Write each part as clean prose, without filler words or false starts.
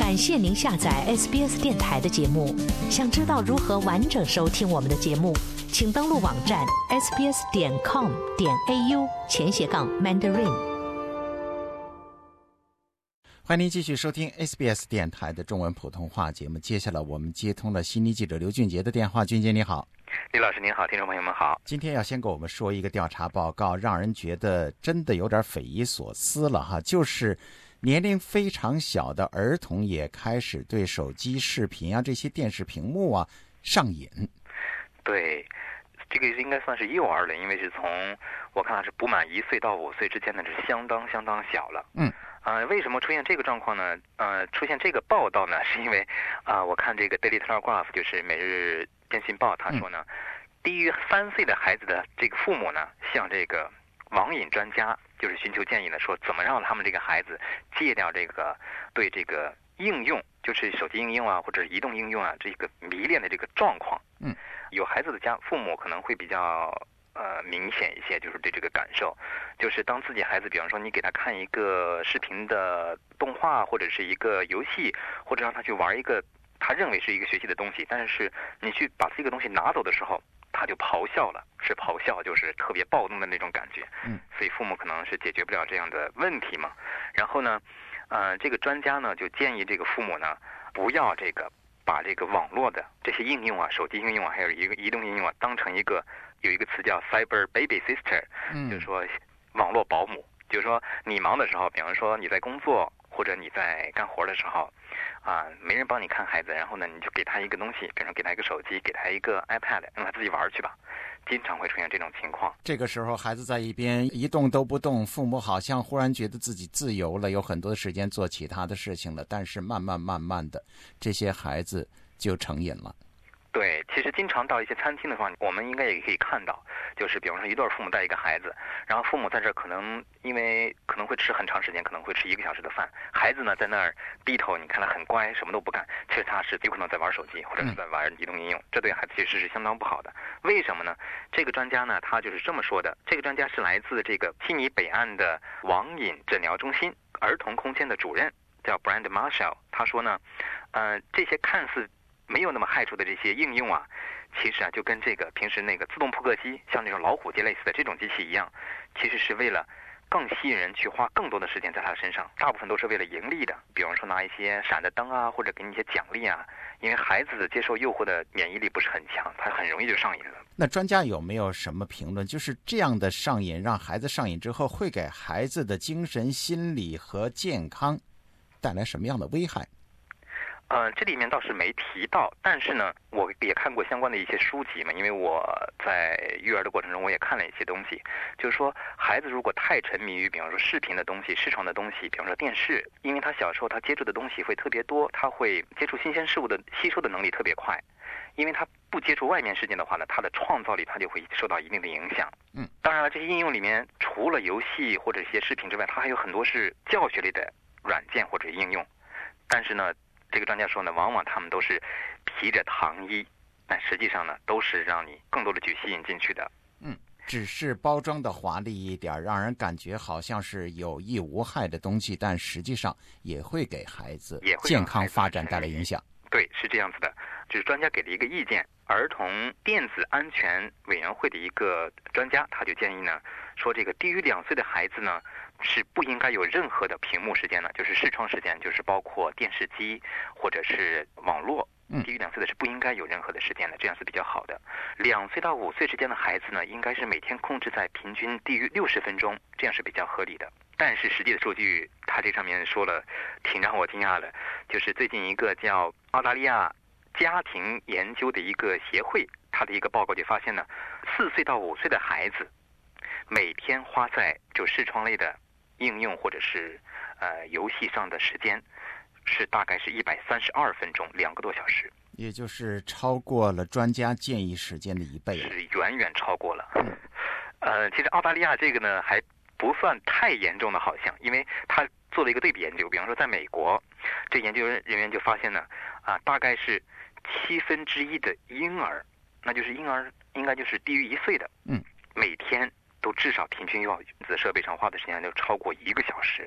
感谢您下载 SBS 电台的节目。想知道如何完整收听我们的节目，请登录网站 sbs.com.au/Mandarin。 欢迎您继续收听 SBS 电台的中文普通话节目。接下来我们接通了悉尼记者刘俊杰的电话。俊杰你好。 李老师您好，听众朋友们好。 今天要先给我们说一个调查报告，让人觉得真的有点匪夷所思了哈，就是年龄非常小的儿童也开始对手机视频啊这些电视屏幕啊上瘾。 对，这个应该算是幼儿了，因为是从我看到是不满1岁到5岁之间的，是相当小了。为什么出现这个状况呢？出现这个报道呢，是因为我看这个 Daily Telegraph 就是每日电讯报，他说呢，低于3岁的孩子的这个父母呢，向这个网瘾专家就是寻求建议呢，说怎么让他们这个孩子戒掉这个对这个应用，就是手机应用啊或者移动应用啊这个迷恋的这个状况。有孩子的父母可能会比较明显一些，就是对这个感受，就是当自己孩子，比方说你给他看一个视频的动画或者是一个游戏，或者让他去玩一个他认为是一个学习的东西，但是你去把这个东西拿走的时候，他就咆哮了，是咆哮，就是特别暴动的那种感觉。所以父母可能是解决不了这样的问题嘛。然后呢，这个专家呢就建议这个父母呢不要把这个网络的这些应用啊，手机应用啊，还有一个移动应用啊，当成有一个词叫 cyber baby sister，就是说网络保姆，就是说你忙的时候，比方说你在工作或者你在干活的时候，没人帮你看孩子，然后呢你就给他一个东西，比如说给他一个手机，给他一个 iPad， 让他自己玩去吧，经常会出现这种情况。 这个时候孩子在一边一动都不动，父母好像忽然觉得自己自由了，有很多时间做其他的事情了，但是慢慢的这些孩子就成瘾了。 对，其实经常到一些餐厅的话，我们应该也可以看到，就是比方说一对父母带一个孩子，然后父母在这可能因为可能会吃很长时间，可能会吃1个小时的饭，孩子呢在那儿低头，你看他很乖，什么都不干，其实他是有可能在玩手机或者是在玩移动应用，这对孩子其实是相当不好的。为什么呢？这个专家呢他就是这么说的，这个专家是来自这个悉尼北岸的网瘾诊疗中心儿童空间的主任，叫 Brand Marshall， 他说呢，这些看似没有那么害处的这些应用啊，其实就跟这个平时那个自动扑克机，像那种老虎机类似的这种机器一样，其实是为了更吸引人去花更多的时间在他身上，大部分都是为了盈利的。比方说拿一些闪的灯啊，或者给你一些奖励啊，因为孩子接受诱惑的免疫力不是很强，他很容易就上瘾了。 那专家有没有什么评论？就是这样的上瘾，让孩子上瘾之后，会给孩子的精神、心理和健康带来什么样的危害？ 这里面倒是没提到，但是呢，我也看过相关的一些书籍嘛，因为我在育儿的过程中，我也看了一些东西，就是说孩子如果太沉迷于，比方说视频的东西、视传的东西，比方说电视，因为他小时候他接触的东西会特别多，他会接触新鲜事物的吸收的能力特别快，因为他不接触外面世界的话呢，他的创造力他就会受到一定的影响。当然了，这些应用里面除了游戏或者一些视频之外，它还有很多是教学类的软件或者应用，但是呢，这个专家说呢，往往他们都是披着糖衣，但实际上呢，都是让你更多的去吸引进去的。 只是包装的华丽一点，让人感觉好像是有益无害的东西，但实际上也会给孩子健康发展带来影响。 对，是这样子的。就是专家给了一个意见，儿童电子安全委员会的一个专家，他就建议呢，说这个低于2岁的孩子呢，是不应该有任何的屏幕时间的，就是视窗时间，就是包括电视机或者是网络。低于2岁的是不应该有任何的时间的，这样是比较好的。2岁到5岁之间的孩子呢，应该是每天控制在平均低于60分钟，这样是比较合理的。但是实际的数据，他这上面说了，挺让我惊讶的，就是最近一个叫澳大利亚家庭研究的一个协会，他的一个报告就发现呢，4岁到5岁的孩子每天花在就视窗类的应用或者是游戏上的时间是大概是132分钟，2个多小时， 也就是超过了专家建议时间的1倍了， 是远远超过了。其实澳大利亚这个呢还不算太严重的，好像，因为他做了一个对比研究，比方说在美国，这研究人员就发现呢，大概是1/7的婴儿，那就是婴儿应该就是低于1岁的，每天都至少平均要在设备上花的时间就超过1个小时。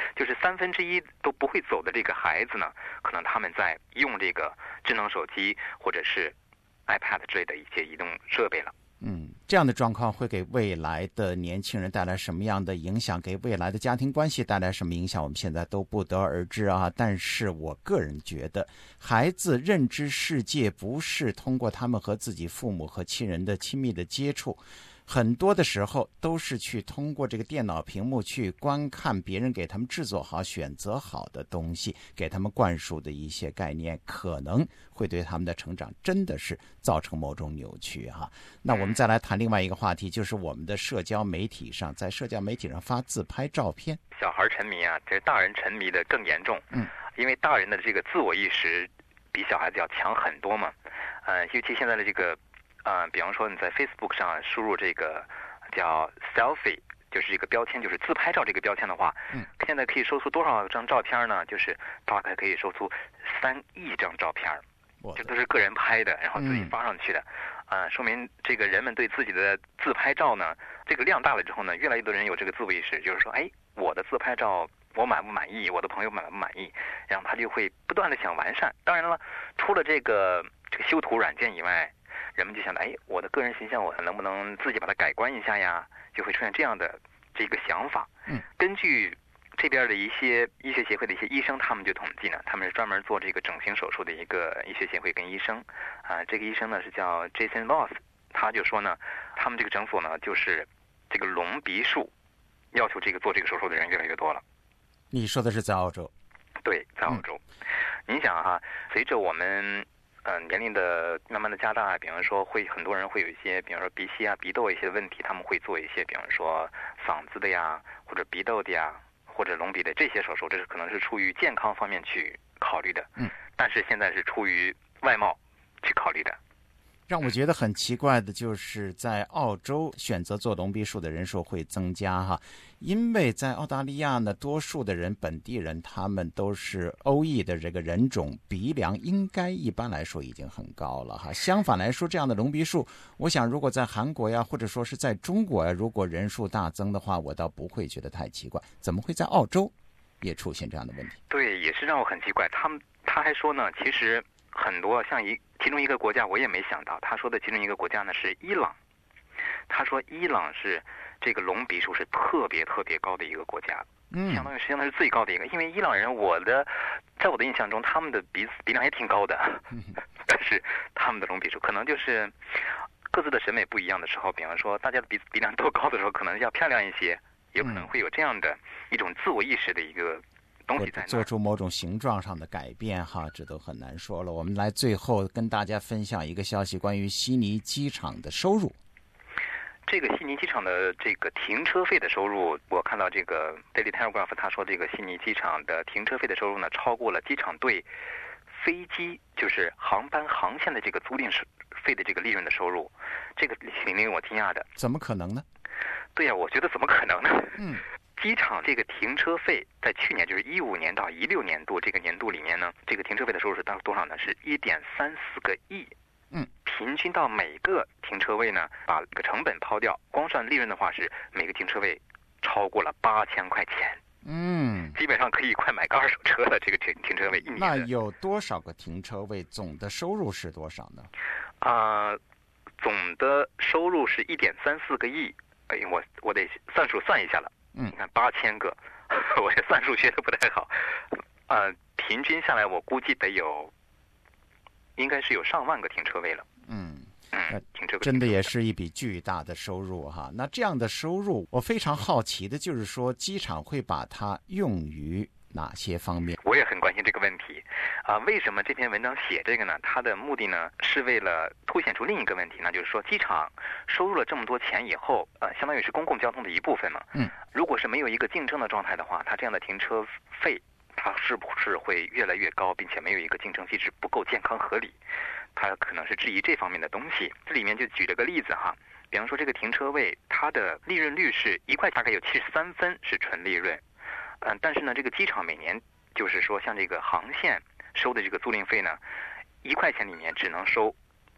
就是1/3都不会走的这个孩子呢，可能他们在用这个智能手机或者是 iPad 之类的一些移动设备了。 这样的状况会给未来的年轻人带来什么样的影响？给未来的家庭关系带来什么影响？我们现在都不得而知啊。但是我个人觉得，孩子认知世界不是通过他们和自己父母和亲人的亲密的接触，很多的时候都是去通过这个电脑屏幕去观看别人给他们制作好、选择好的东西，给他们灌输的一些概念，可能会对他们的成长真的是造成某种扭曲哈。那我们再来谈另外一个话题，就是我们的社交媒体上，在社交媒体上发自拍照片。 小孩沉迷啊，这大人沉迷的更严重。因为大人的这个自我意识比小孩子要强很多嘛。尤其现在的这个比方说你在 Facebook 上输入这个叫 selfie， 就是这个标签，就是自拍照这个标签的话，现在可以收出多少张照片呢？就是大概可以收出3亿张照片，这都是个人拍的，然后自己发上去的。说明这个人们对自己的自拍照呢，这个量大了之后呢，越来越多人有这个自我意识，就是说，我的自拍照我满不满意，我的朋友满不满意，然后他就会不断的想完善。当然了，除了这个修图软件以外，人们就想我的个人形象我能不能自己把它改观一下呀？就会出现这样的这个想法。根据这边的一些医学协会的一些医生，他们就统计呢，他们是专门做这个整形手术的一个医学协会跟医生。这个医生呢是叫 Jason Voss， 他就说呢，他们这个诊所呢就是这个隆鼻术，要求这个做这个手术的人越来越多了。 你说的是在澳洲？ 对，在澳洲。您想哈，随着我们年龄的慢慢的加大，比方说很多人会有一些，比方说鼻息啊、鼻窦一些问题，他们会做一些，比方说嗓子的呀，或者鼻窦的呀，或者隆鼻的这些手术，这是可能是出于健康方面去考虑的。但是现在是出于外貌去考虑的。 让我觉得很奇怪的就是在澳洲选择做隆鼻术的人数会增加哈，因为在澳大利亚呢，多数的人本地人他们都是欧裔的这个人种，鼻梁应该一般来说已经很高了哈。相反来说，这样的隆鼻术，我想如果在韩国呀，或者说是在中国呀，如果人数大增的话，我倒不会觉得太奇怪。怎么会在澳洲也出现这样的问题？ 对，也是让我很奇怪。他还说呢，其实很多像其中一个国家我也没想到，他说的其中一个国家呢是伊朗。他说伊朗是这个隆鼻术是特别特别高的一个国家，相当于实际上是最高的一个。因为伊朗人在我的印象中，他们的鼻梁也挺高的，但是他们的隆鼻术可能就是各自的审美不一样的时候，比方说大家的鼻梁都高的时候，可能要漂亮一些，有可能会有这样的一种自我意识的一个东西在那， 做出某种形状上的改变哈，这都很难说了。我们来最后跟大家分享一个消息，关于悉尼机场的收入。 这个悉尼机场的这个停车费的收入，我看到这个 Daily Telegraph 他说，这个悉尼机场的停车费的收入呢，超过了机场对飞机就是航班航线的这个租赁费的这个利润的收入，这个挺令我惊讶的。怎么可能呢？ 对呀，我觉得怎么可能呢？机场这个停车费在去年就是15年到16年度这个年度里面呢，这个停车费的收入是多少呢？是1.34个亿。平均到每个停车位呢，把这个成本抛掉，光算利润的话是每个停车位超过了8000块钱。基本上可以快买个二手车了。这个停车位一年。 那有多少个停车位？总的收入是多少呢？ 总的收入是1.34个亿。我得算一下了。你看8000个，我也算数学的不太好。平均下来我估计应该是有上万个停车位了。停车位真的也是一笔巨大的收入哈。那这样的收入，我非常好奇的就是说，机场会把它用于哪些方面？ 我也很关心这个问题。为什么这篇文章写这个呢？它的目的呢，是为了凸显出另一个问题，那就是说，机场收入了这么多钱以后，相当于是公共交通的一部分嘛。如果是没有一个竞争的状态的话，它这样的停车费，它是不是会越来越高，并且没有一个竞争机制，不够健康合理？他可能是质疑这方面的东西。这里面就举了个例子哈，比方说这个停车位，它的利润率是1块，大概有73分是纯利润。但是呢，这个机场每年就是说，像这个航线收的这个租赁费呢，1块钱里面只能收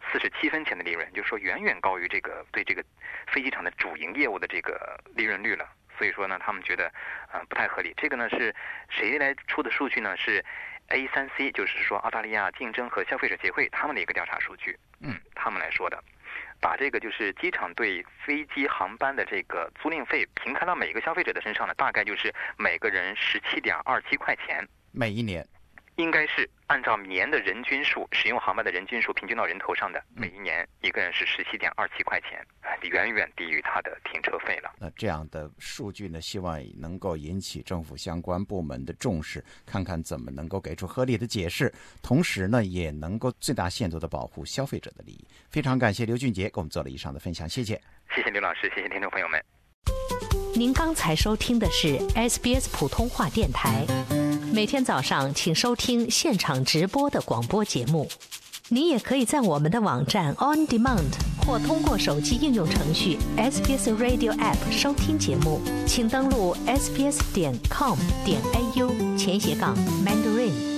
47分钱的利润，就是说远远高于这个对这个飞机场的主营业务的这个利润率了。 所以说呢，他们觉得不太合理。这个呢是谁来出的数据呢？是 A3C， 就是说澳大利亚竞争和消费者协会他们的一个调查数据，他们来说的，把这个就是机场对飞机航班的这个租赁费平摊到每一个消费者的身上呢，大概就是每个人17.27块钱，每一年。应该是按照年的人均数，使用航班的人均数平均到人头上的，每一年一个人是17.27块钱，远远低于他的停车费了。 那这样的数据呢，希望能够引起政府相关部门的重视，看看怎么能够给出合理的解释，同时呢，也能够最大限度的保护消费者的利益。非常感谢刘俊杰给我们做了以上的分享，谢谢。 谢谢刘老师，谢谢听众朋友们。 您刚才收听的是 SBS 普通话电台。每天早上请收听现场直播的广播节目。您也可以在我们的网站 On Demand 或通过手机应用程序 SBS Radio App 收听节目。请登录 sbs.com.au/Mandarin。